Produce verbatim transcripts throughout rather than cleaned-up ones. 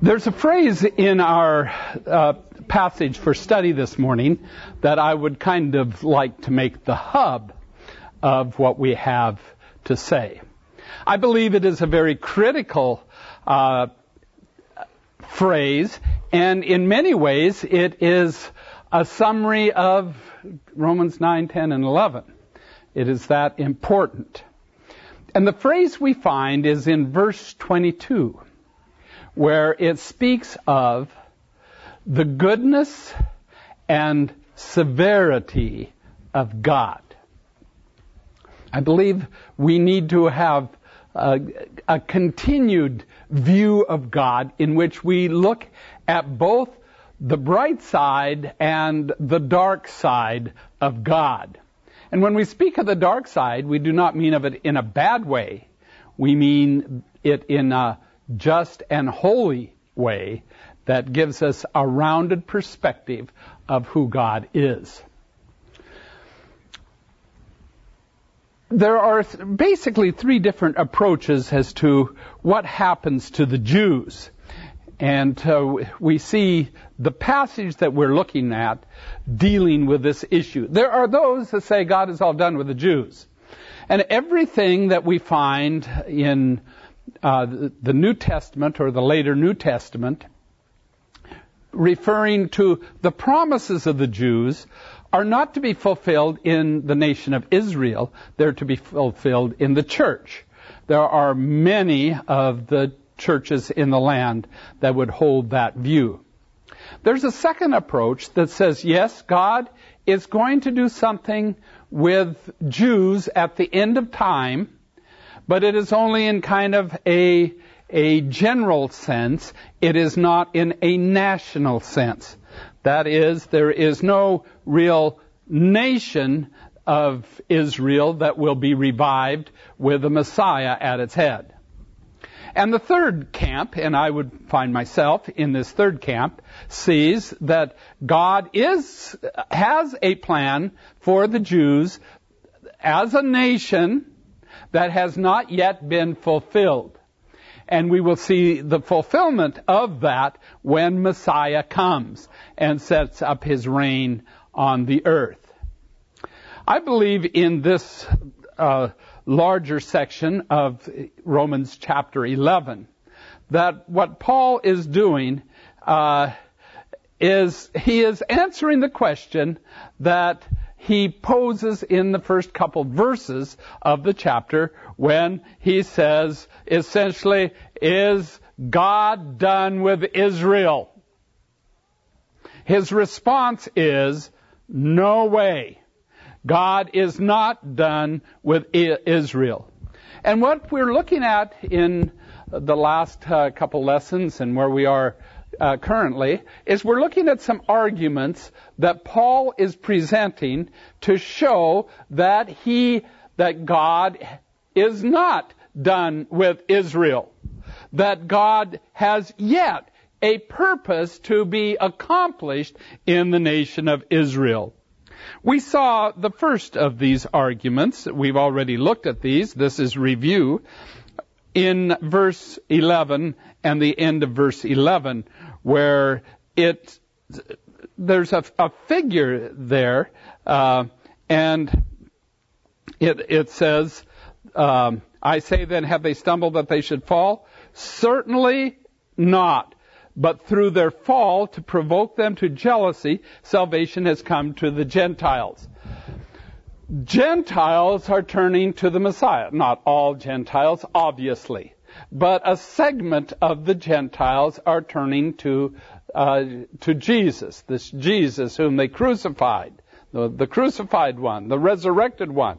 There's a phrase in our uh, passage for study this morning that I would kind of like to make the hub of what we have to say. I believe it is a very critical uh, phrase, and in many ways it is a summary of Romans nine, ten, and eleven. It is that important. And the phrase we find is in verse twenty-two, where it speaks of the goodness and severity of God. I believe we need to have a, a continued view of God in which we look at both the bright side and the dark side of God. And when we speak of the dark side, we do not mean of it in a bad way. We mean it in a just and holy way that gives us a rounded perspective of who God is. There are basically three different approaches as to what happens to the Jews. And uh, we see the passage that we're looking at dealing with this issue. There are those that say God is all done with the Jews. And everything that we find in uh, the New Testament or the later New Testament referring to the promises of the Jews are not to be fulfilled in the nation of Israel. They're to be fulfilled in the church. There are many of the churches in the land that would hold that view. There's a second approach that says, yes, God is going to do something with Jews at the end of time, but it is only in kind of a, a general sense. It is not in a national sense. That is, there is no real nation of Israel that will be revived with the Messiah at its head. And the third camp, and I would find myself in this third camp, sees that God is has a plan for the Jews as a nation that has not yet been fulfilled. And we will see the fulfillment of that when Messiah comes and sets up his reign on the earth. I believe in this uh, larger section of Romans chapter eleven that what Paul is doing uh, is he is answering the question that he poses in the first couple verses of the chapter when he says, essentially, is God done with Israel? His response is, no way. God is not done with Israel. And what we're looking at in the last uh, couple lessons and where we are uh, currently is we're looking at some arguments that Paul is presenting to show that he, that God is not done with Israel. That God has yet a purpose to be accomplished in the nation of Israel. We saw the first of these arguments. We've already looked at these. This is review in verse eleven and the end of verse eleven, where it there's a, a figure there, uh, and it it says, um, "I say then, have they stumbled that they should fall? Certainly not. But through their fall, to provoke them to jealousy, salvation has come to the Gentiles." Gentiles are turning to the Messiah. Not all Gentiles, obviously. But a segment of the Gentiles are turning to uh, to Jesus. This Jesus whom they crucified. The, the crucified one. The resurrected one.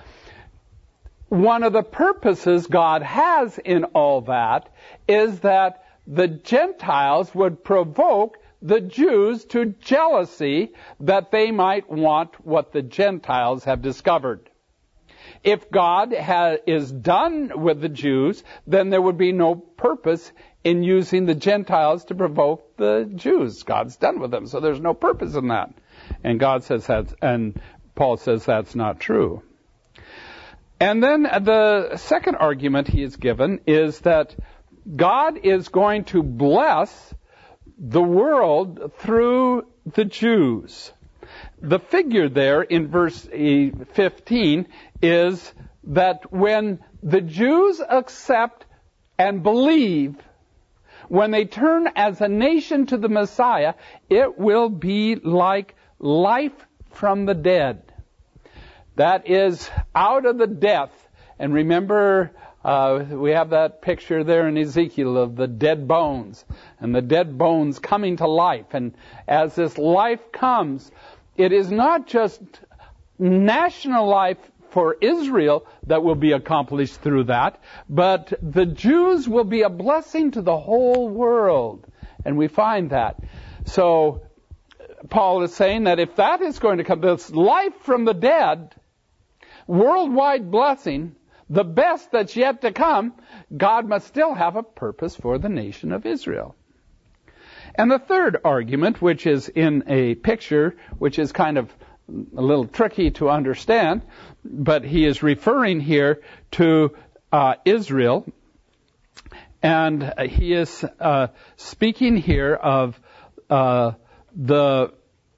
One of the purposes God has in all that is that the Gentiles would provoke the Jews to jealousy that they might want what the Gentiles have discovered. If God ha- is done with the Jews, then there would be no purpose in using the Gentiles to provoke the Jews. God's done with them, so there's no purpose in that. And God says that, and Paul says that's not true. And then the second argument he is given is that God is going to bless the world through the Jews. The figure there in verse fifteen is that when the Jews accept and believe, when they turn as a nation to the Messiah, it will be like life from the dead. That is out of the death. And remember, uh, we have that picture there in Ezekiel of the dead bones, and the dead bones coming to life. And as this life comes, it is not just national life for Israel that will be accomplished through that, but the Jews will be a blessing to the whole world. And we find that. So Paul is saying that if that is going to come, this life from the dead, worldwide blessing, the best that's yet to come, God must still have a purpose for the nation of Israel. And the third argument, which is in a picture, which is kind of a little tricky to understand, but he is referring here to uh, Israel, and he is uh, speaking here of uh, the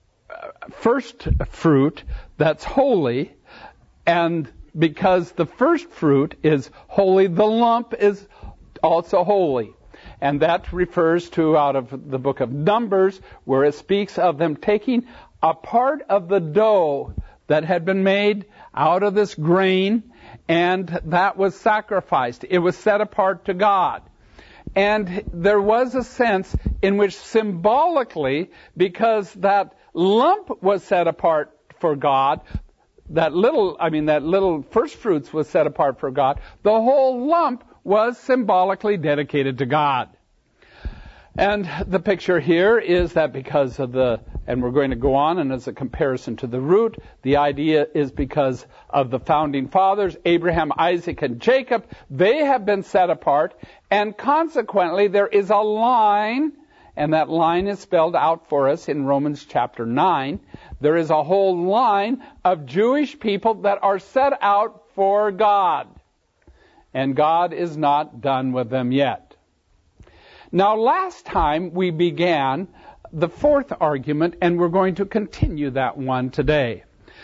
first fruit that's holy, and because the first fruit is holy, the lump is also holy. And that refers to out of the book of Numbers, where it speaks of them taking a part of the dough that had been made out of this grain, and that was sacrificed. It was set apart to God. And there was a sense in which symbolically, because that lump was set apart for God, that little, I mean, that little first fruits was set apart for God, the whole lump was symbolically dedicated to God. And the picture here is that because of the, and we're going to go on, and as a comparison to the root, the idea is because of the founding fathers, Abraham, Isaac, and Jacob, they have been set apart, and consequently there is a line, and that line is spelled out for us in Romans chapter nine. There is a whole line of Jewish people that are set out for God. And God is not done with them yet. Now, last time we began the fourth argument, and we're going to continue that one today.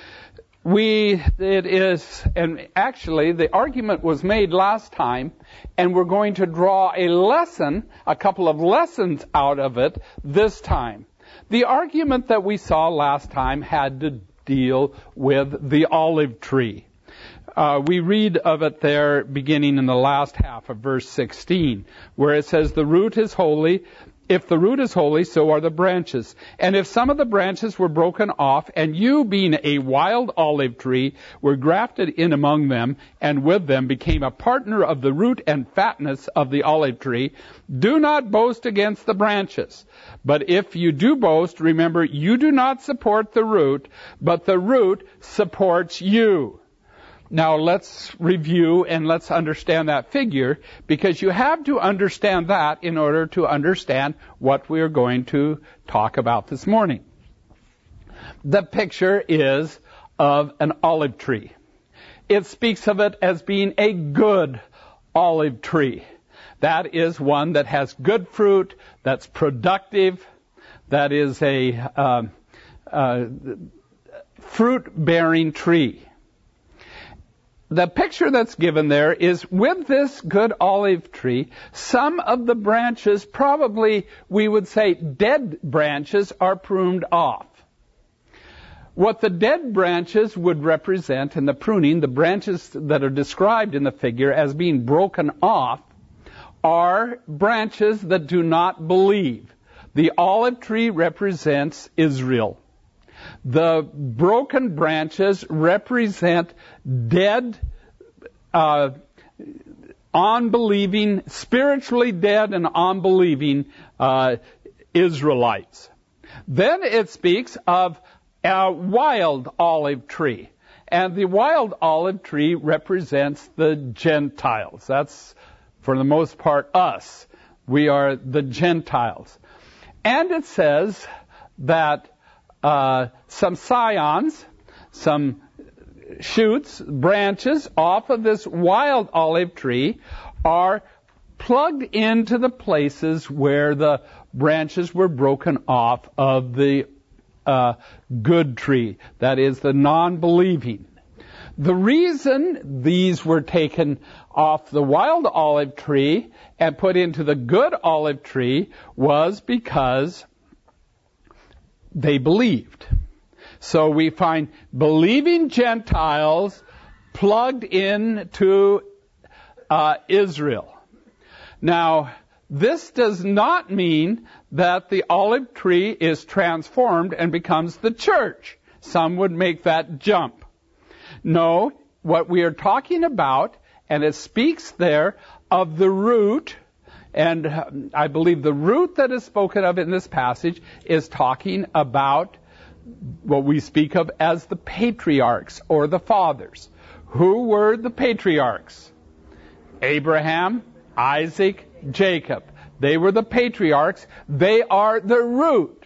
We, it is, and actually the argument was made last time, and we're going to draw a lesson, a couple of lessons out of it this time. The argument that we saw last time had to deal with the olive tree. Uh, we read of it there beginning in the last half of verse sixteen, where it says, the root is holy. If the root is holy, so are the branches. And if some of the branches were broken off, and you, being a wild olive tree, were grafted in among them, and with them became a partner of the root and fatness of the olive tree, do not boast against the branches. But if you do boast, remember, you do not support the root, but the root supports you. Now let's review and let's understand that figure, because you have to understand that in order to understand what we are going to talk about this morning. The picture is of an olive tree. It speaks of it as being a good olive tree. That is one that has good fruit, that's productive, that is a uh, uh, fruit-bearing tree. The picture that's given there is with this good olive tree, some of the branches, probably we would say dead branches, are pruned off. What the dead branches would represent in the pruning, the branches that are described in the figure as being broken off, are branches that do not believe. The olive tree represents Israel. The broken branches represent dead, uh, unbelieving, spiritually dead and unbelieving uh, Israelites. Then it speaks of a wild olive tree. And the wild olive tree represents the Gentiles. That's, for the most part, us. We are the Gentiles. And it says that Uh, some scions, some shoots, branches off of this wild olive tree are plugged into the places where the branches were broken off of the uh, good tree, that is, the non-believing. The reason these were taken off the wild olive tree and put into the good olive tree was because they believed. So we find believing Gentiles plugged into uh, Israel. Now, this does not mean that the olive tree is transformed and becomes the church. Some would make that jump. No, what we are talking about, and it speaks there of the root, and I believe the root that is spoken of in this passage is talking about what we speak of as the patriarchs or the fathers. Who were the patriarchs? Abraham, Isaac, Jacob. They were the patriarchs. They are the root.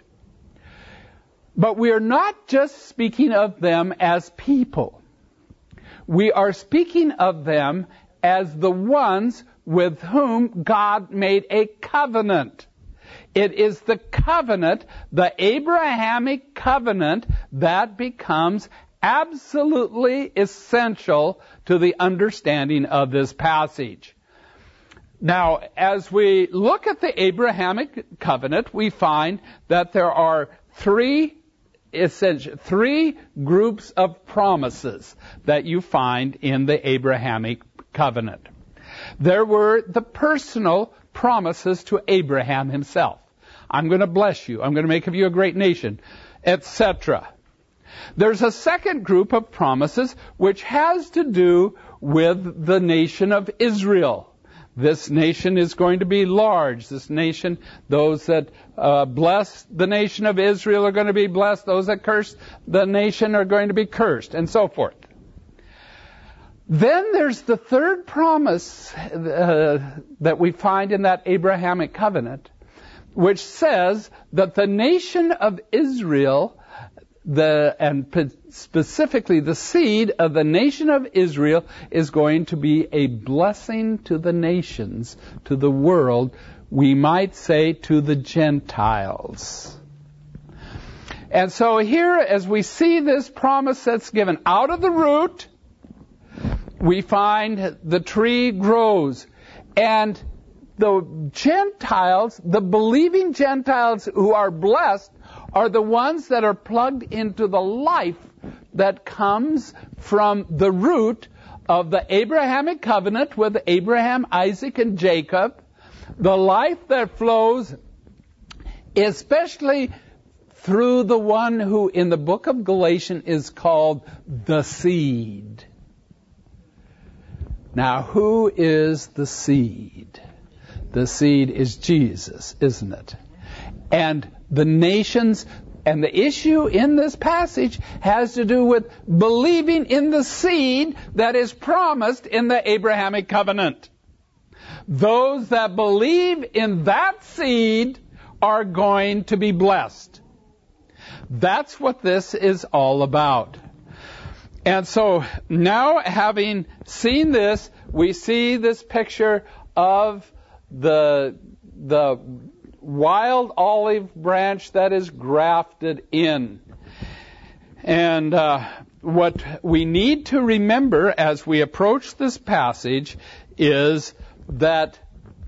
But we are not just speaking of them as people. We are speaking of them as the ones with whom God made a covenant. It is the covenant, the Abrahamic covenant, that becomes absolutely essential to the understanding of this passage. Now, as we look at the Abrahamic covenant, we find that there are three essential, three groups of promises that you find in the Abrahamic covenant. There were the personal promises to Abraham himself. I'm going to bless you. I'm going to make of you a great nation, et cetera. There's a second group of promises which has to do with the nation of Israel. This nation is going to be large. This nation, those that uh, bless the nation of Israel are going to be blessed. Those that curse the nation are going to be cursed, and so forth. Then there's the third promise uh, that we find in that Abrahamic covenant, which says that the nation of Israel, the and specifically the seed of the nation of Israel, is going to be a blessing to the nations, to the world, we might say to the Gentiles. And so here, as we see this promise that's given out of the root, we find the tree grows. And the Gentiles, the believing Gentiles who are blessed, are the ones that are plugged into the life that comes from the root of the Abrahamic covenant with Abraham, Isaac, and Jacob. The life that flows especially through the one who in the book of Galatians is called the seed. Now, who is the seed? The seed is Jesus, isn't it? And the nations, and the issue in this passage has to do with believing in the seed that is promised in the Abrahamic covenant. Those that believe in that seed are going to be blessed. That's what this is all about. And so now, having seen this, we see this picture of the the wild olive branch that is grafted in. And uh, what we need to remember as we approach this passage is that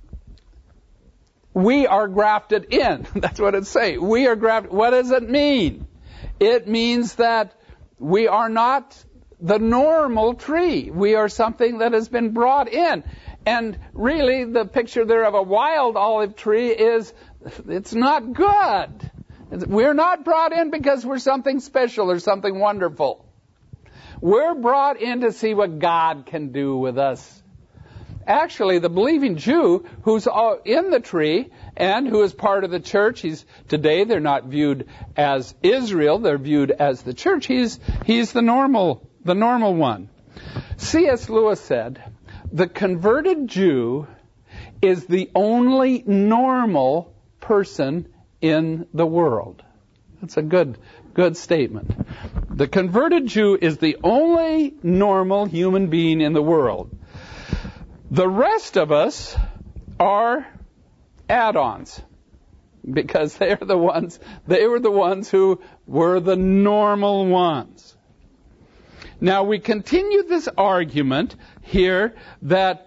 we are grafted in. That's what it says. We are grafted. What does it mean? It means that we are not the normal tree. We are something that has been brought in. And really, the picture there of a wild olive tree is, it's not good. We're not brought in because we're something special or something wonderful. We're brought in to see what God can do with us. Actually, the believing Jew who's in the tree and who is part of the church, he's today they're not viewed as Israel, they're viewed as the church. He's he's the normal the normal one. C S Lewis said, the converted Jew is the only normal person in the world. That's a good good statement. The converted Jew is the only normal human being in the world. The rest of us are add-ons, because they're the ones, they were the ones who were the normal ones. Now we continue this argument here that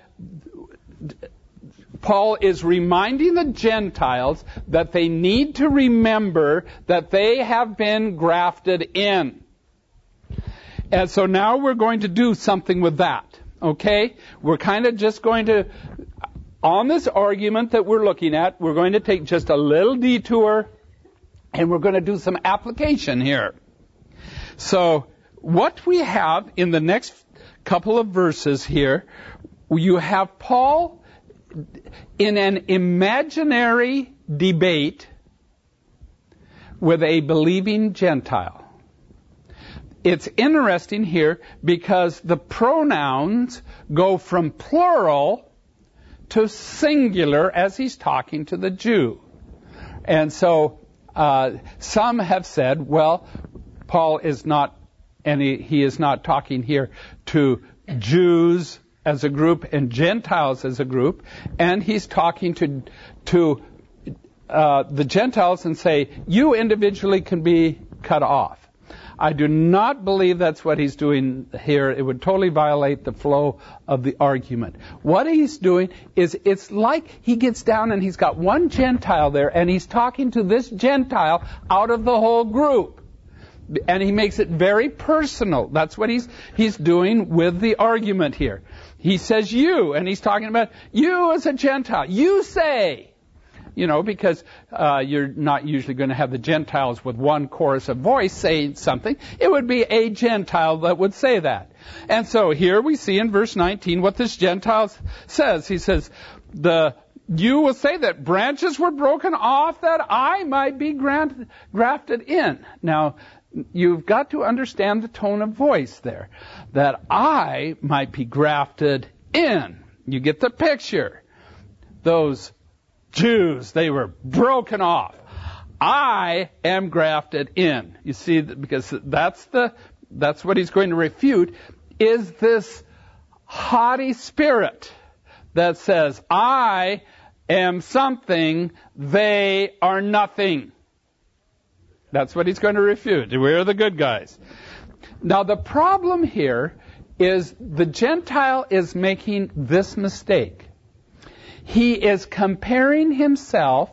Paul is reminding the Gentiles that they need to remember that they have been grafted in. And so now we're going to do something with that. Okay? We're kind of just going to, on this argument that we're looking at, we're going to take just a little detour and we're going to do some application here. So what we have in the next couple of verses here, you have Paul in an imaginary debate with a believing Gentile. It's interesting here because the pronouns go from plural to singular as he's talking to the Jew. And so uh, some have said, well, Paul is not, and he, he is not talking here to Jews as a group and Gentiles as a group, and he's talking to to uh, the Gentiles and say, you individually can be cut off. I do not believe that's what he's doing here. It would totally violate the flow of the argument. What he's doing is it's like he gets down and he's got one Gentile there and he's talking to this Gentile out of the whole group. And he makes it very personal. That's what he's he's doing with the argument here. He says you, and he's talking about you as a Gentile. You say, you know, because uh, you're not usually going to have the Gentiles with one chorus of voice saying something. It would be a Gentile that would say that. And so here we see in verse nineteen what this Gentile says. He says, the you will say that branches were broken off that I might be grant, grafted in. Now, you've got to understand the tone of voice there. That I might be grafted in. You get the picture. Those Jews, they were broken off. I am grafted in. You see, because that's the that's what he's going to refute, is this haughty spirit that says, I am something, they are nothing. That's what he's going to refute. We're the good guys. Now, the problem here is the Gentile is making this mistake. He is comparing himself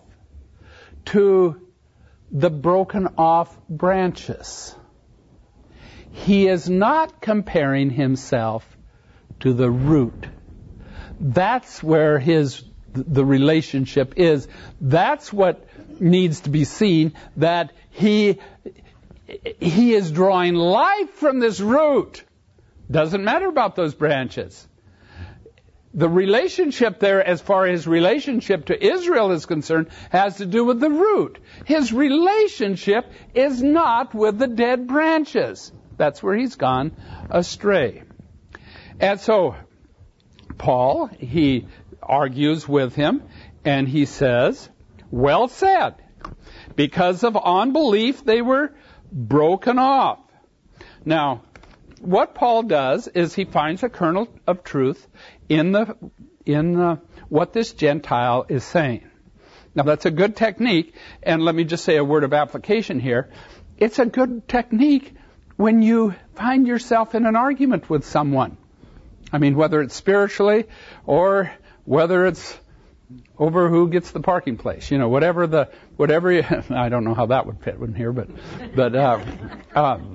to the broken off branches. He is not comparing himself to the root. That's where his the relationship is. That's what needs to be seen, that he he is drawing life from this root. Doesn't matter about those branches. The relationship there, as far as his relationship to Israel is concerned, has to do with the root. His relationship is not with the dead branches. That's where he's gone astray. And so, Paul, he argues with him, and he says, well said. Because of unbelief, they were broken off. Now, what Paul does is he finds a kernel of truth in the in the, what this Gentile is saying. Now, that's a good technique, and let me just say a word of application here. It's a good technique when you find yourself in an argument with someone. I mean, whether it's spiritually or whether it's over who gets the parking place, you know, whatever the whatever. You, I don't know how that would fit in here, but but uh, um,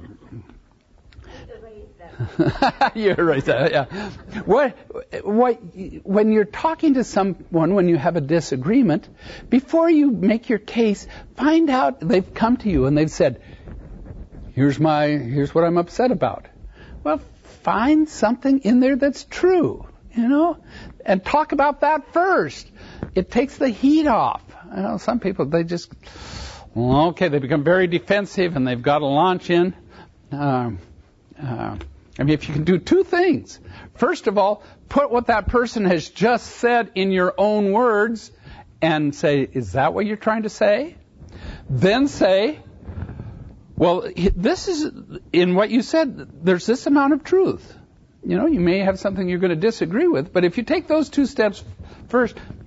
you're right. There, yeah. What what when you're talking to someone, when you have a disagreement, before you make your case, find out they've come to you and they've said, "Here's my here's what I'm upset about." Well, find something in there that's true, you know, and talk about that first. It takes the heat off. You know, some people, they just, well, okay, they become very defensive and they've got to launch in. Um, uh, I mean, if you can do two things. First of all, put what that person has just said in your own words and say, is that what you're trying to say? Then say, well, this is, in what you said, there's this amount of truth. You know, you may have something you're going to disagree with, but if you take those two steps first,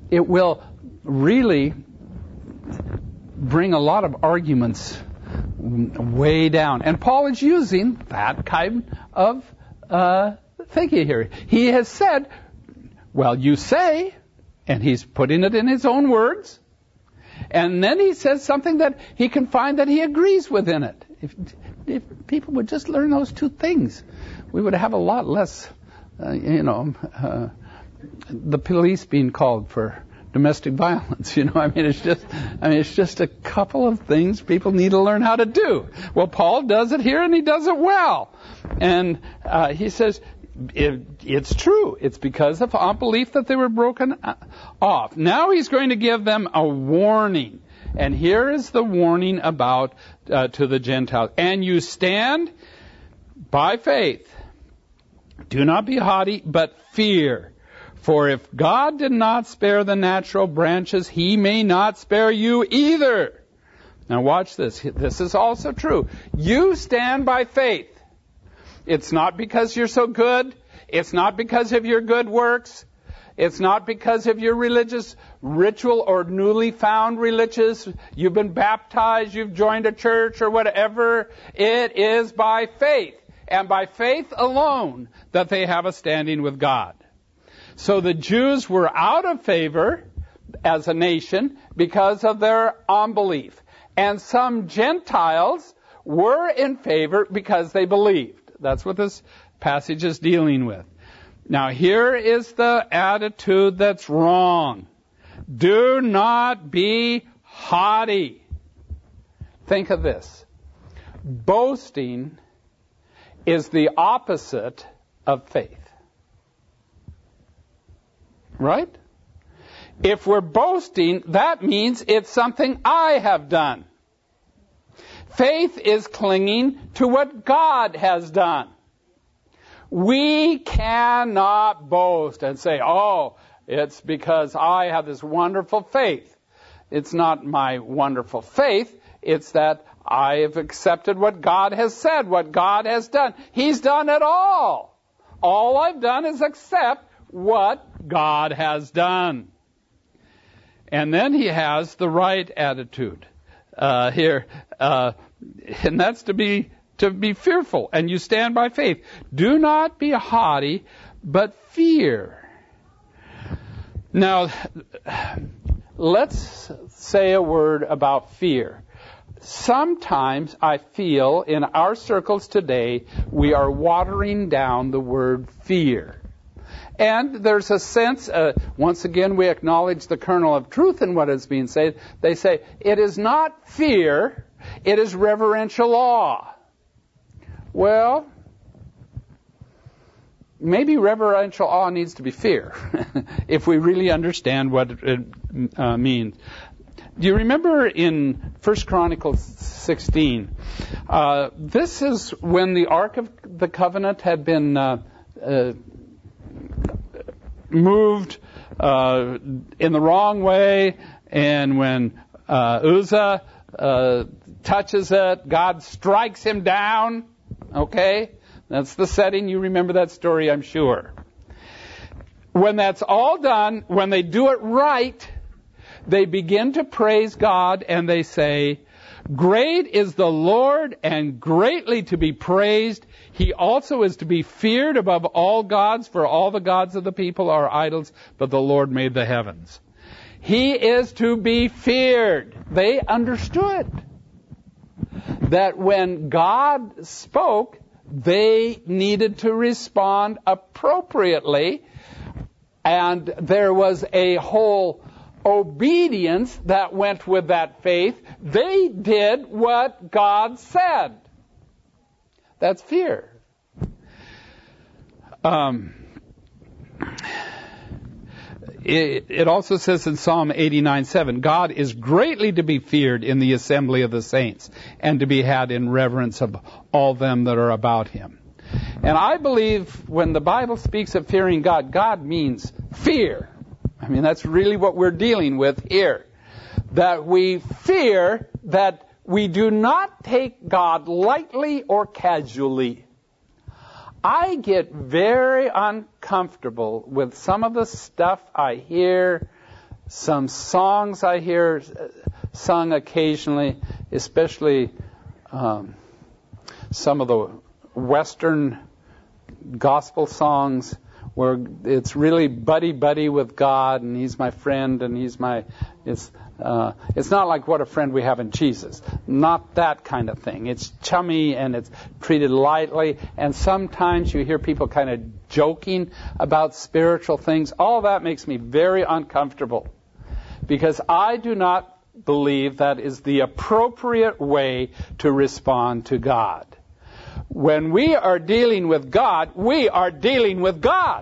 it will really bring a lot of arguments way down. And Paul is using that kind of uh, thinking here. He has said, well, you say, and he's putting it in his own words, and then he says something that he can find that he agrees with in it. If, if people would just learn those two things, we would have a lot less, uh, you know, uh, the police being called for domestic violence. You know, I mean, it's just, I mean, it's just a couple of things people need to learn how to do. Well, Paul does it here, and he does it well. And uh, he says, it, it's true. It's because of unbelief that they were broken off. Now he's going to give them a warning. And here is the warning about uh, to the Gentiles. And you stand by faith. Do not be haughty, but fear. For if God did not spare the natural branches, he may not spare you either. Now watch this. This is also true. You stand by faith. It's not because you're so good. It's not because of your good works. It's not because of your religious ritual or newly found religious. You've been baptized, you've joined a church or whatever. It is by faith, and by faith alone, that they have a standing with God. So the Jews were out of favor as a nation because of their unbelief. And some Gentiles were in favor because they believed. That's what this passage is dealing with. Now here is the attitude that's wrong. Do not be haughty. Think of this. Boasting is the opposite of faith. Right? If we're boasting, that means it's something I have done. Faith is clinging to what God has done. We cannot boast and say, oh, it's because I have this wonderful faith. It's not my wonderful faith. It's that I have accepted what God has said, what God has done. He's done it all. All I've done is accept what God has done. And then he has the right attitude uh, here, uh, and that's to be to be fearful, and you stand by faith. Do not be haughty, but fear. Now, let's say a word about fear. Sometimes I feel in our circles today we are watering down the word fear. And there's a sense, uh, once again, we acknowledge the kernel of truth in what is being said. They say, it is not fear, it is reverential awe. Well, maybe reverential awe needs to be fear, if we really understand what it uh, means. Do you remember in First Chronicles sixteen, uh, this is when the Ark of the Covenant had been uh, uh, moved uh, in the wrong way, and when uh, Uzzah uh, touches it, God strikes him down. Okay? That's the setting. You remember that story, I'm sure. When that's all done, when they do it right, they begin to praise God, and they say, great is the Lord and greatly to be praised. He also is to be feared above all gods, for all the gods of the people are idols, but the Lord made the heavens. He is to be feared. They understood that when God spoke, they needed to respond appropriately, and there was a whole obedience that went with that faith. They did what God said. That's fear. Um, it, it also says in Psalm eighty-nine seven, God is greatly to be feared in the assembly of the saints, and to be had in reverence of all them that are about him. And I believe when the Bible speaks of fearing God, God means fear. I mean, that's really what we're dealing with here. That we fear that we do not take God lightly or casually. I get very uncomfortable with some of the stuff I hear some songs I hear sung occasionally, especially um, some of the Western gospel songs where it's really buddy-buddy with God, and He's my friend, and He's my... It's uh, it's not like what a friend we have in Jesus. Not that kind of thing. It's chummy, and it's treated lightly, and sometimes you hear people kind of joking about spiritual things. All that makes me very uncomfortable, because I do not believe that is the appropriate way to respond to God. When we are dealing with God, we are dealing with God.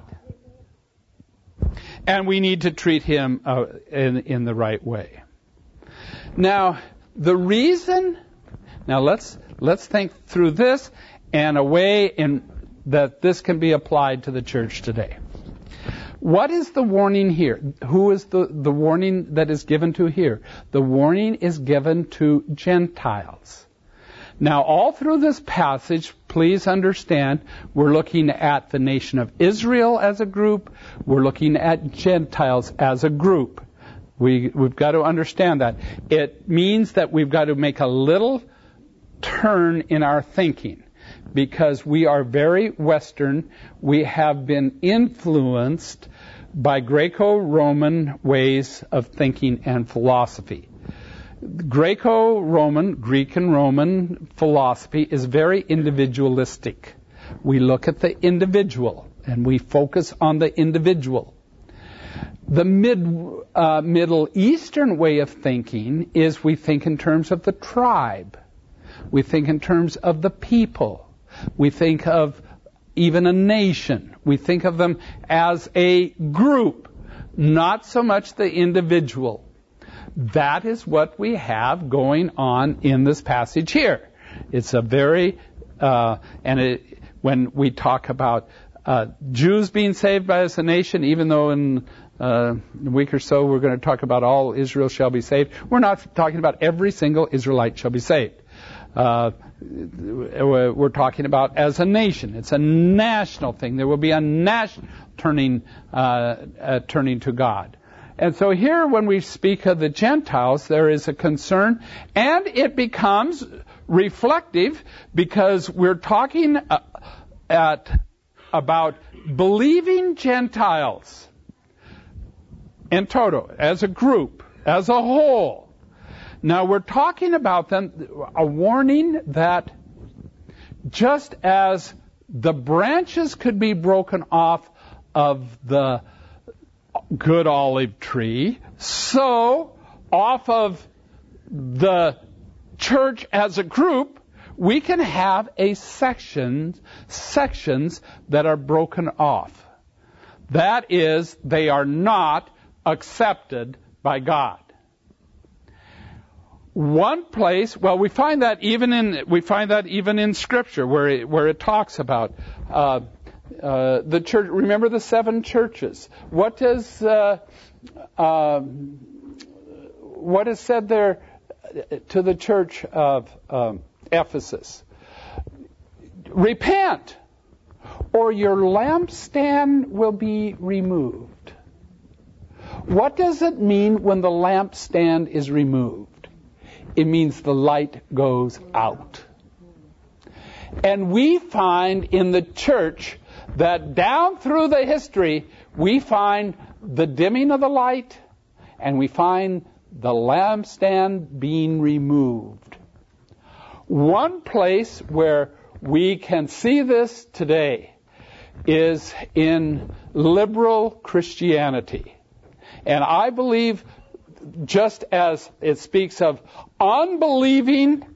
And we need to treat Him uh, in, in the right way. Now, the reason, now let's let's think through this and a way in that this can be applied to the church today. What is the warning here? Who is the, the warning that is given to here? The warning is given to Gentiles. Now, all through this passage, please understand, we're looking at the nation of Israel as a group. We're looking at Gentiles as a group. We, we've got to understand that. It means that we've got to make a little turn in our thinking, because we are very Western. We have been influenced by Greco-Roman ways of thinking and philosophy. Greco-Roman, Greek and Roman philosophy is very individualistic. We look at the individual and we focus on the individual. The mid, uh, Middle Eastern way of thinking is we think in terms of the tribe. We think in terms of the people. We think of even a nation. We think of them as a group, not so much the individual. That is what we have going on in this passage here. It's a very, uh, and it, when we talk about uh, Jews being saved by us a nation, even though in uh, a week or so we're going to talk about all Israel shall be saved, we're not talking about every single Israelite shall be saved. Uh, we're talking about as a nation. It's a national thing. There will be a national turning, uh, uh, turning to God. And so here, when we speak of the Gentiles, there is a concern, and it becomes reflective because we're talking uh, at about believing Gentiles in toto, as a group, as a whole. Now, we're talking about them, a warning that just as the branches could be broken off of the good olive tree, so off of the church as a group, we can have a section, sections that are broken off. That is, they are not accepted by God. One place, well, we find that even in we find that even in Scripture, where it, where it talks about uh, uh, the church. Remember the seven churches. What does uh, uh, what is said there to the church of um, Ephesus? Repent, or your lampstand will be removed. What does it mean when the lampstand is removed? It means the light goes out. And we find in the church that down through the history, we find the dimming of the light, and we find the lampstand being removed. One place where we can see this today is in liberal Christianity. And I believe, just as it speaks of unbelieving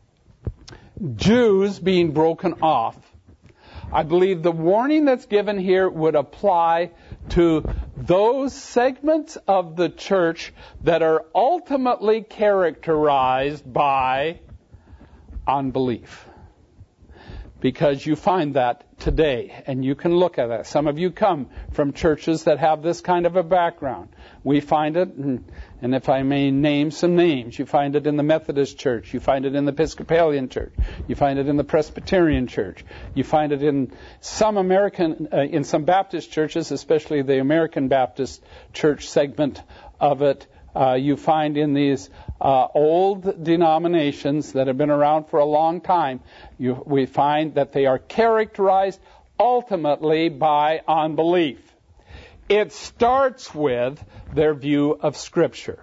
Jews being broken off, I believe the warning that's given here would apply to those segments of the church that are ultimately characterized by unbelief. Because you find that today, and you can look at that. Some of you come from churches that have this kind of a background. We find it, and, and if I may name some names, you find it in the Methodist Church, you find it in the Episcopalian Church, you find it in the Presbyterian Church, you find it in some American, uh, in some Baptist churches, especially the American Baptist Church segment of it uh, you find in these uh, old denominations that have been around for a long time. You, we find that they are characterized ultimately by unbelief. It starts with their view of Scripture.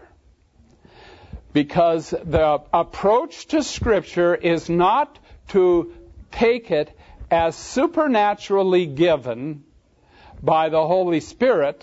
Because the approach to Scripture is not to take it as supernaturally given by the Holy Spirit.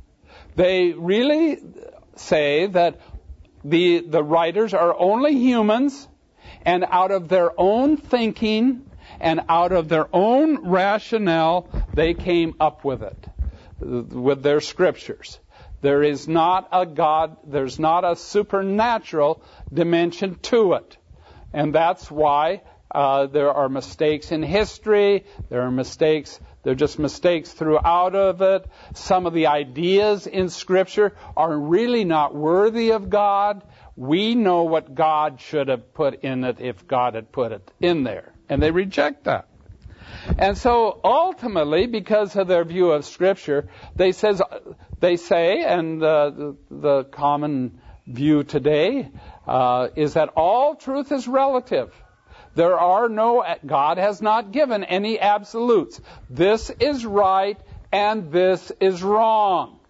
They really say that the, the writers are only humans, and out of their own thinking and out of their own rationale, they came up with it, with their Scriptures. There is not a God, there's not a supernatural dimension to it. And that's why uh, there are mistakes in history, there are mistakes, there are just mistakes throughout of it. Some of the ideas in Scripture are really not worthy of God. We know what God should have put in it if God had put it in there. And they reject that. And so ultimately, because of their view of Scripture, they says they say, and uh, the, the common view today uh, is that all truth is relative. There are no, God has not given any absolutes. This is right and this is wrong.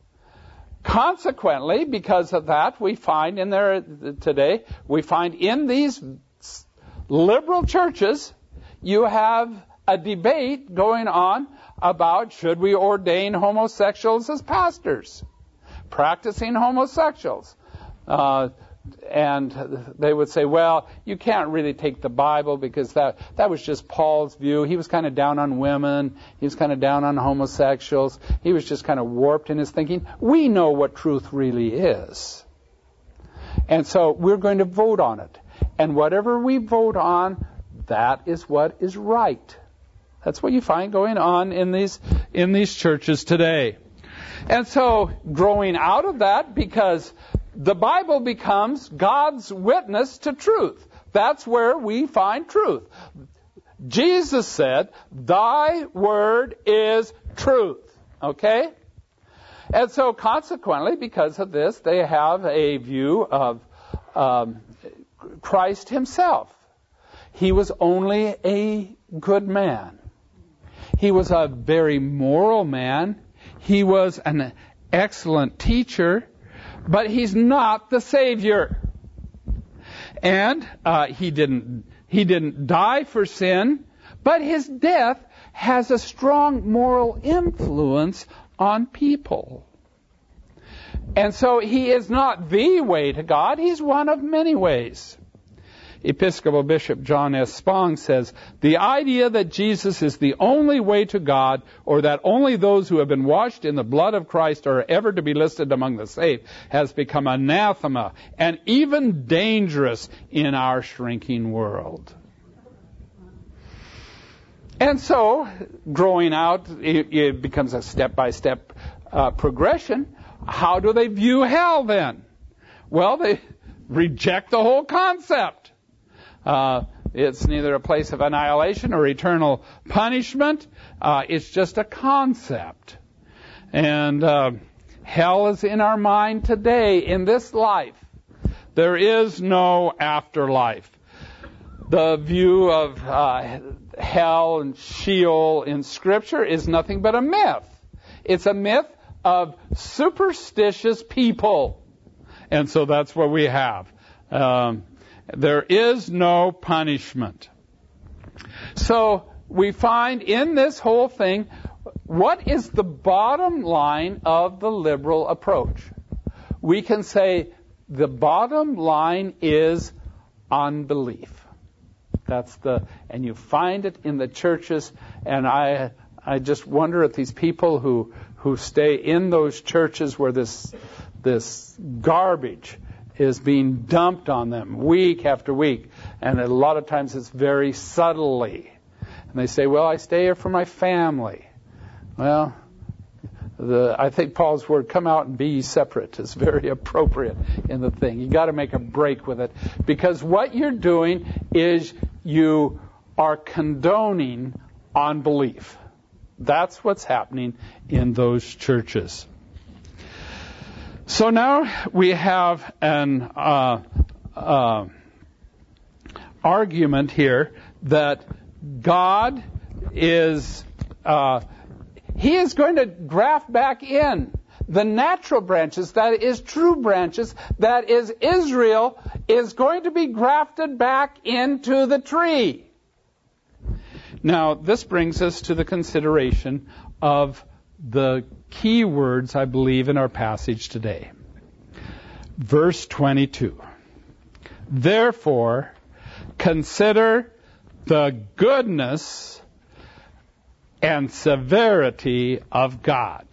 Consequently, because of that, we find in there today, we find in these liberal churches, you have a debate going on about should we ordain homosexuals as pastors, practicing homosexuals. Uh, and they would say, well, you can't really take the Bible because that, that was just Paul's view. He was kind of down on women. He was kind of down on homosexuals. He was just kind of warped in his thinking. We know what truth really is. And so we're going to vote on it. And whatever we vote on, that is what is right. That's what you find going on in these in these churches today. And so growing out of that, because the Bible becomes God's witness to truth. That's where we find truth. Jesus said, "Thy word is truth." Okay? And so consequently, because of this, they have a view of um, Christ himself. He was only a good man. He was a very moral man. He was an excellent teacher, but he's not the Savior. And uh, he didn't he didn't die for sin, but his death has a strong moral influence on people. And so he is not the way to God. He's one of many ways. Episcopal Bishop John S. Spong says, the idea that Jesus is the only way to God, or that only those who have been washed in the blood of Christ are ever to be listed among the saved, has become anathema and even dangerous in our shrinking world. And so, growing out, it, it becomes a step-by-step uh, progression. How do they view hell then? Well, they reject the whole concept. Uh, it's neither a place of annihilation or eternal punishment. Uh, it's just a concept. And uh, hell is in our mind today, in this life. There is no afterlife. The view of uh, hell and Sheol in Scripture is nothing but a myth. It's a myth of superstitious people. And so that's what we have. Um, there is no punishment. So we find in this whole thing, what is the bottom line of the liberal approach? We can say the bottom line is unbelief. That's the, and you find it in the churches, and I, I just wonder at these people who, who stay in those churches where this, this garbage is being dumped on them week after week, and a lot of times it's very subtly. And they say, well, I stay here for my family. Well, the, I think Paul's word, come out and be ye separate, is very appropriate in the thing. You got to make a break with it, because what you're doing is you are condoning unbelief. That's what's happening in those churches. So now we have an uh, uh, argument here that God is uh, He is going to graft back in the natural branches, that is true branches, that is Israel, is going to be grafted back into the tree. Now, this brings us to the consideration of the key words, I believe, in our passage today. Verse twenty-two. Therefore, consider the goodness and severity of God.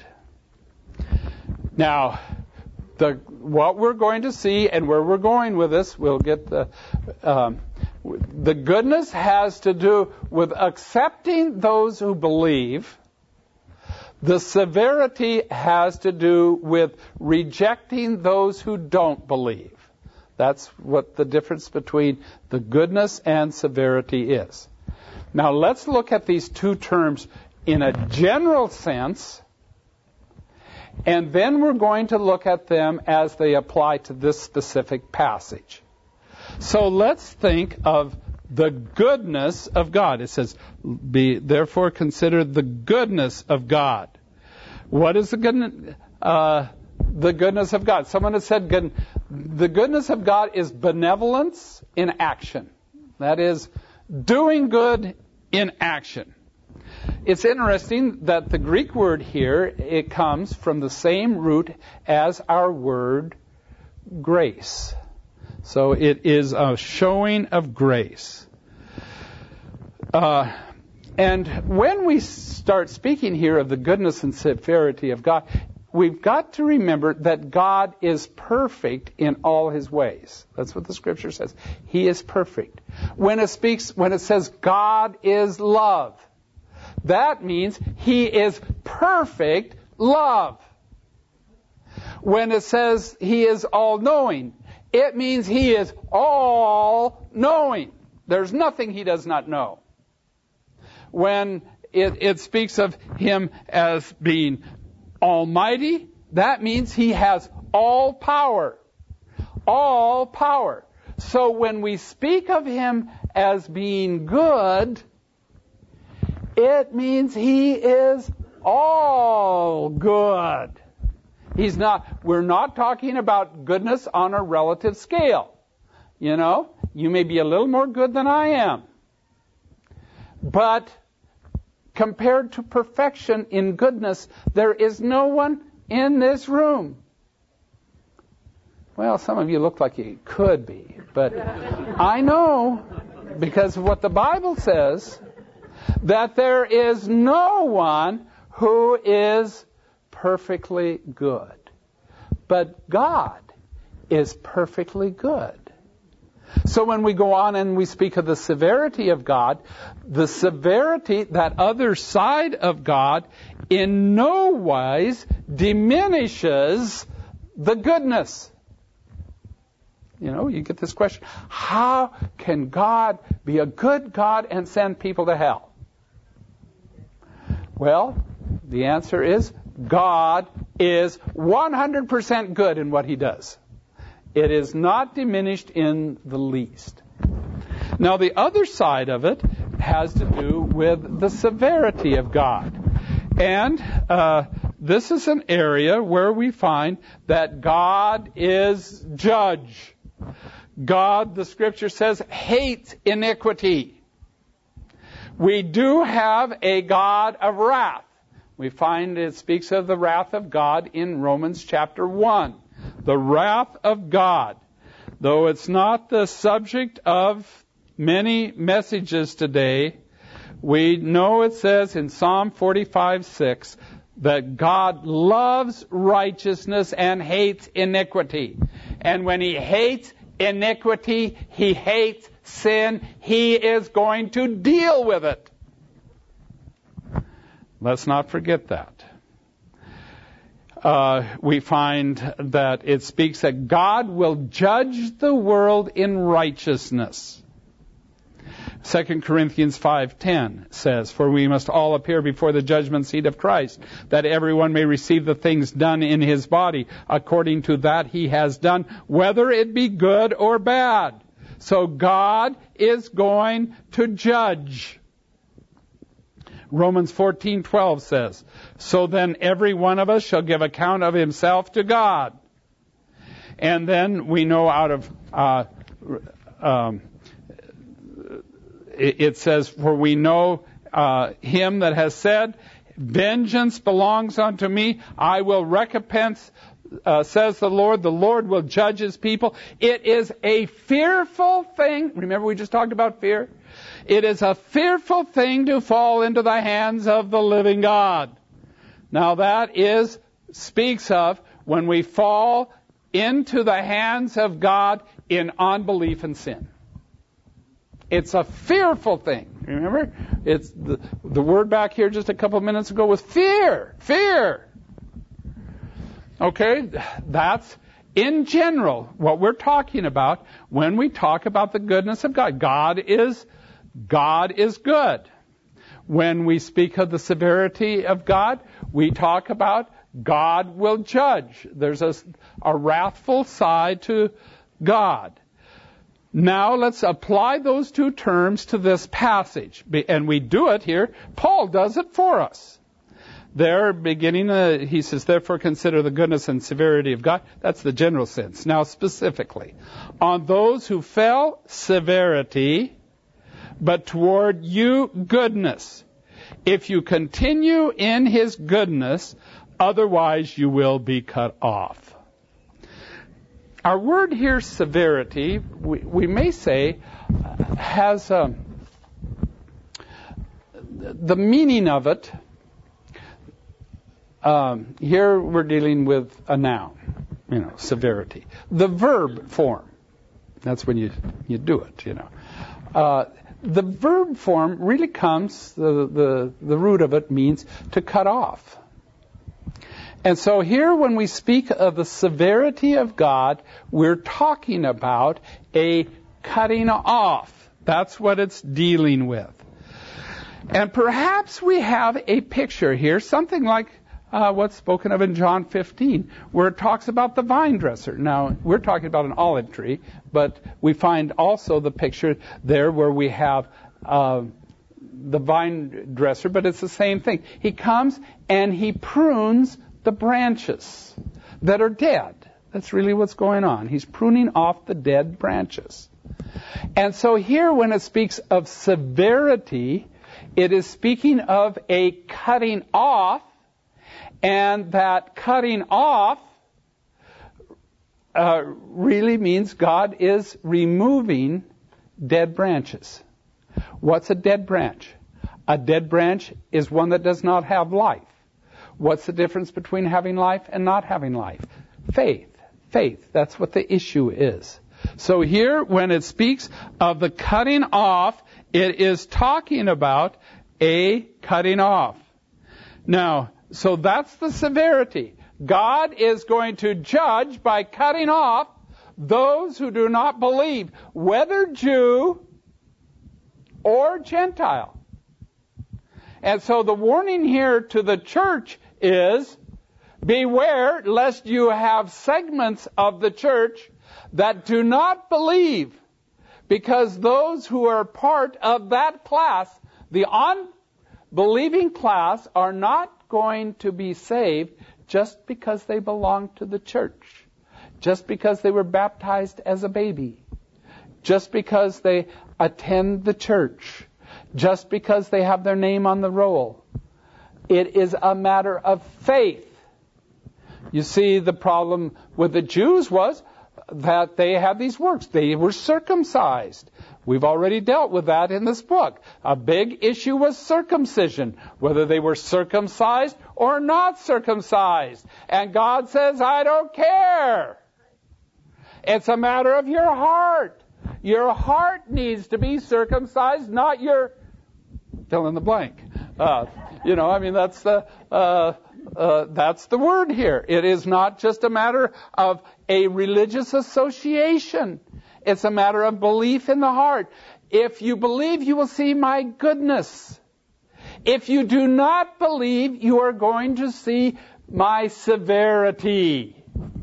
Now, the, what we're going to see and where we're going with this, we'll get the... Um, the goodness has to do with accepting those who believe. The severity has to do with rejecting those who don't believe. That's what the difference between the goodness and severity is. Now let's look at these two terms in a general sense, and then we're going to look at them as they apply to this specific passage. So let's think of the goodness of God. It says, "Be therefore consider the goodness of God." What is the goodness? Uh, the goodness of God. Someone has said, good, the goodness of God is benevolence in action. That is, doing good in action. It's interesting that the Greek word here, it comes from the same root as our word grace. So it is a showing of grace. Uh, and when we start speaking here of the goodness and severity of God, we've got to remember that God is perfect in all His ways. That's what the Scripture says. He is perfect. When it speaks, when it says God is love, that means He is perfect love. When it says He is all-knowing, it means He is all-knowing. There's nothing He does not know. When it, it speaks of Him as being almighty, that means He has all power. All power. So when we speak of Him as being good, it means He is all good. He's not, we're not talking about goodness on a relative scale. You know, you may be a little more good than I am. But compared to perfection in goodness, there is no one in this room. Well, some of you look like you could be, but I know, because of what the Bible says, that there is no one who is perfectly good. But God is perfectly good. So when we go on and we speak of the severity of God, the severity, that other side of God, in no wise diminishes the goodness. You know, you get this question, how can God be a good God and send people to hell? Well, the answer is God is one hundred percent good in what He does. It is not diminished in the least. Now, the other side of it has to do with the severity of God. And uh, this is an area where we find that God is judge. God, the Scripture says, hates iniquity. We do have a God of wrath. We find it speaks of the wrath of God in Romans chapter one. The wrath of God. Though it's not the subject of many messages today, we know it says in Psalm forty-five six that God loves righteousness and hates iniquity. And when He hates iniquity, He hates sin. He is going to deal with it. Let's not forget that. Uh, we find that it speaks that God will judge the world in righteousness. Second Corinthians five ten says, "For we must all appear before the judgment seat of Christ, that everyone may receive the things done in his body, according to that he has done, whether it be good or bad." So God is going to judge. Romans fourteen twelve says, "So then every one of us shall give account of himself to God." And then we know out of... Uh, um, It says, "For we know uh, him that has said, vengeance belongs unto me. I will recompense, uh, says the Lord. The Lord will judge his people." It is a fearful thing. Remember we just talked about fear? It is a fearful thing to fall into the hands of the living God. Now that is, speaks of when we fall into the hands of God in unbelief and sin. It's a fearful thing. Remember? It's the, the word back here just a couple of minutes ago was fear. Fear. Okay? That's, in general, what we're talking about when we talk about the goodness of God. God is, God is good. When we speak of the severity of God, we talk about God will judge. There's a, a wrathful side to God. Now let's apply those two terms to this passage. And we do it here. Paul does it for us. There, beginning, uh, he says, "Therefore consider the goodness and severity of God." That's the general sense. Now specifically, "On those who fell, severity, but toward you, goodness. If you continue in his goodness, otherwise you will be cut off." Our word here, severity, we, we may say, has um, the meaning of it. Um, here we're dealing with a noun, you know, severity. The verb form, that's when you, you do it, you know. Uh, the verb form really comes, the, the, the root of it means to cut off. And so here when we speak of the severity of God, we're talking about a cutting off. That's what it's dealing with. And perhaps we have a picture here, something like uh, what's spoken of in John fifteen, where it talks about the vine dresser. Now, we're talking about an olive tree, but we find also the picture there where we have uh, the vine dresser, but it's the same thing. He comes and he prunes the branches that are dead. That's really what's going on. He's pruning off the dead branches. And so here when it speaks of severity, it is speaking of a cutting off, and that cutting off uh, really means God is removing dead branches. What's a dead branch? A dead branch is one that does not have life. What's the difference between having life and not having life? Faith. Faith. That's what the issue is. So here, when it speaks of the cutting off, it is talking about a cutting off. Now, so that's the severity. God is going to judge by cutting off those who do not believe, whether Jew or Gentile. And so the warning here to the church is, beware lest you have segments of the church that do not believe, because those who are part of that class, the unbelieving class, are not going to be saved just because they belong to the church, just because they were baptized as a baby, just because they attend the church, just because they have their name on the roll. It is a matter of faith. You see, the problem with the Jews was that they had these works. They were circumcised. We've already dealt with that in this book. A big issue was circumcision, whether they were circumcised or not circumcised. And God says, I don't care. It's a matter of your heart. Your heart needs to be circumcised, not your fill in the blank. Uh, you know, I mean, that's the uh, uh, that's the word here. It is not just a matter of a religious association. It's a matter of belief in the heart. If you believe, you will see my goodness. If you do not believe, you are going to see my severity.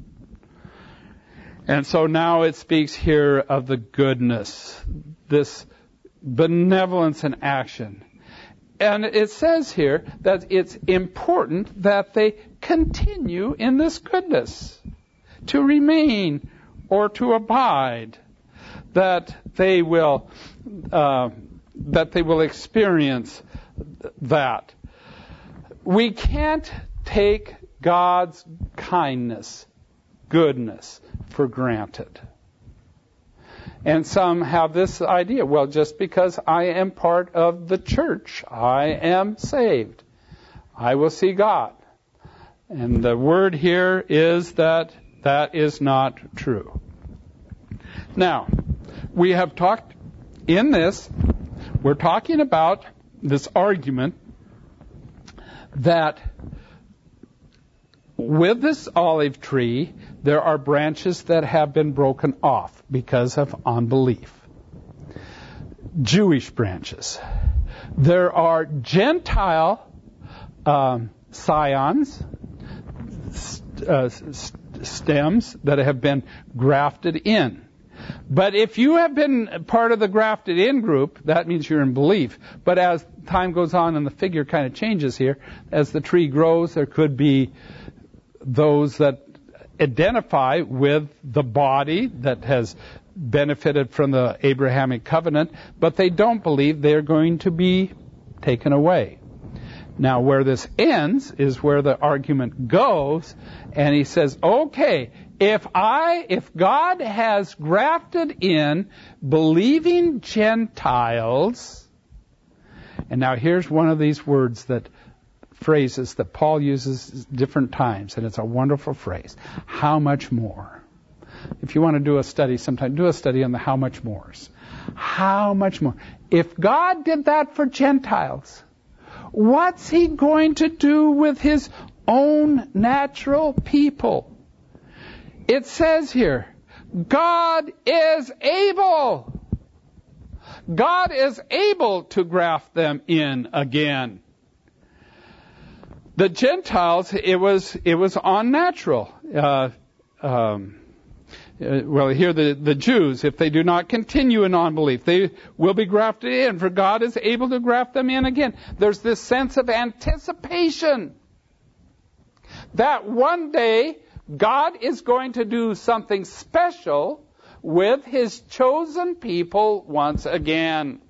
And so now it speaks here of the goodness, this benevolence in action. And it says here that it's important that they continue in this goodness, to remain or to abide, that they will uh, that they will experience that. We can't take God's kindness, goodness, for granted. And some have this idea, well, just because I am part of the church, I am saved. I will see God. And the word here is that that is not true. Now, we have talked in this, we're talking about this argument that with this olive tree, there are branches that have been broken off because of unbelief. Jewish branches. There are Gentile um, scions, uh, stems that have been grafted in. But if you have been part of the grafted in group, that means you're in belief. But as time goes on and the figure kind of changes here, as the tree grows, there could be those that identify with the body that has benefited from the Abrahamic covenant, but they don't believe they're going to be taken away. Now, where this ends is where the argument goes, and he says, okay, if I, if God has grafted in believing Gentiles, and now here's one of these words that phrases that Paul uses different times, and it's a wonderful phrase. How much more? If you want to do a study sometime, do a study on the how much mores. How much more? If God did that for Gentiles, what's he going to do with his own natural people? It says here, God is able. God is able to graft them in again. The Gentiles, it was it was unnatural. Uh, um, uh, well, here the, the Jews, if they do not continue in unbelief, they will be grafted in, for God is able to graft them in again. There's this sense of anticipation that one day God is going to do something special with his chosen people once again.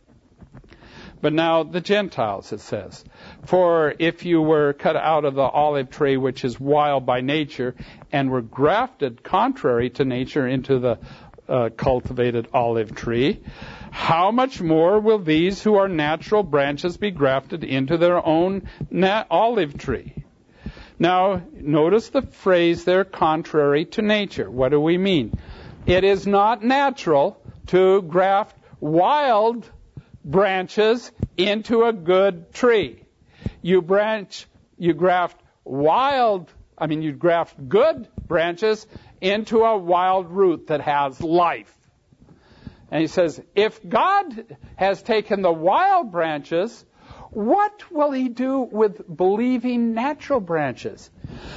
But now the Gentiles, it says. For if you were cut out of the olive tree, which is wild by nature, and were grafted contrary to nature into the uh, cultivated olive tree, how much more will these who are natural branches be grafted into their own nat- olive tree? Now, notice the phrase there, contrary to nature. What do we mean? It is not natural to graft wild branches into a good tree. You branch, you graft wild, I mean, you graft good branches into a wild root that has life. And he says, if God has taken the wild branches, what will he do with believing natural branches?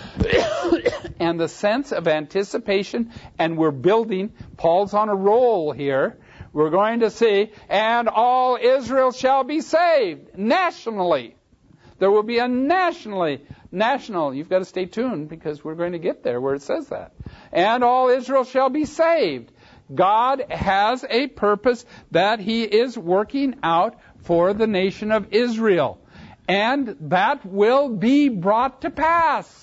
And the sense of anticipation, and we're building, Paul's on a roll here. We're going to see, and all Israel shall be saved nationally. There will be a nationally, national, you've got to stay tuned because we're going to get there where it says that. And all Israel shall be saved. God has a purpose that he is working out for the nation of Israel. And that will be brought to pass.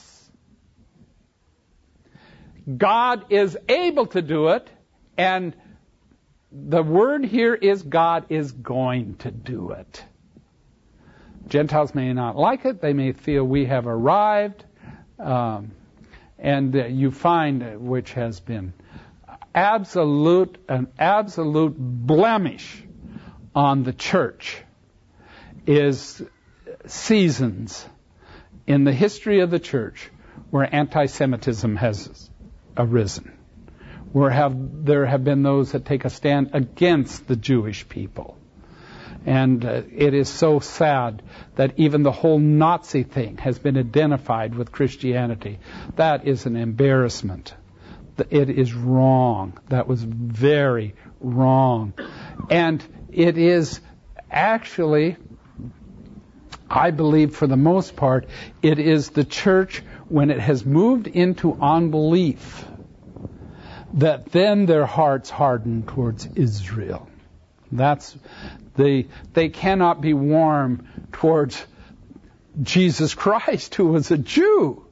God is able to do it, and the word here is God is going to do it. Gentiles may not like it. They may feel we have arrived. Um, and uh, you find, which has been absolute, an absolute blemish on the church, is seasons in the history of the church where anti-Semitism has arisen, where have there have been those that take a stand against the Jewish people. And uh, it is so sad that even the whole Nazi thing has been identified with Christianity. That is an embarrassment. It is wrong. That was very wrong. And it is actually, I believe for the most part, it is the church when it has moved into unbelief that then their hearts harden towards Israel. That's the they cannot be warm towards Jesus Christ, who was a Jew,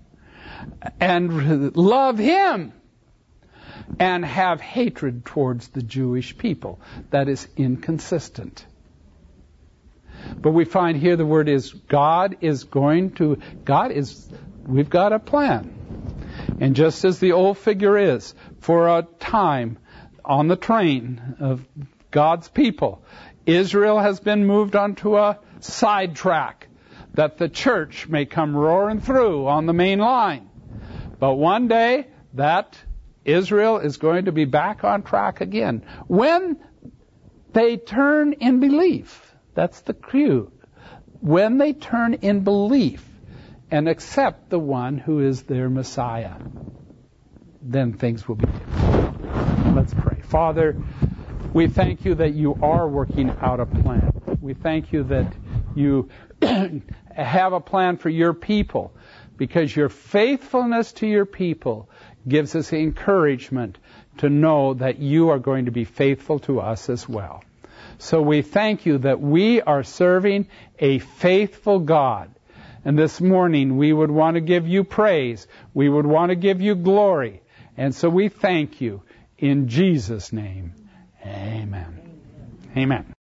and love him, and have hatred towards the Jewish people. That is inconsistent. But we find here the word is God is going to, God is, we've got a plan. And just as the old figure is, for a time on the train of God's people, Israel has been moved onto a sidetrack that the church may come roaring through on the main line. But one day, that Israel is going to be back on track again. When they turn in belief, that's the cue. When they turn in belief and accept the one who is their Messiah, then things will be different. Let's pray. Father, we thank you that you are working out a plan. We thank you that you have a plan for your people, because your faithfulness to your people gives us encouragement to know that you are going to be faithful to us as well. So we thank you that we are serving a faithful God. And this morning we would want to give you praise. We would want to give you glory. And so we thank you in Jesus' name. Amen. Amen.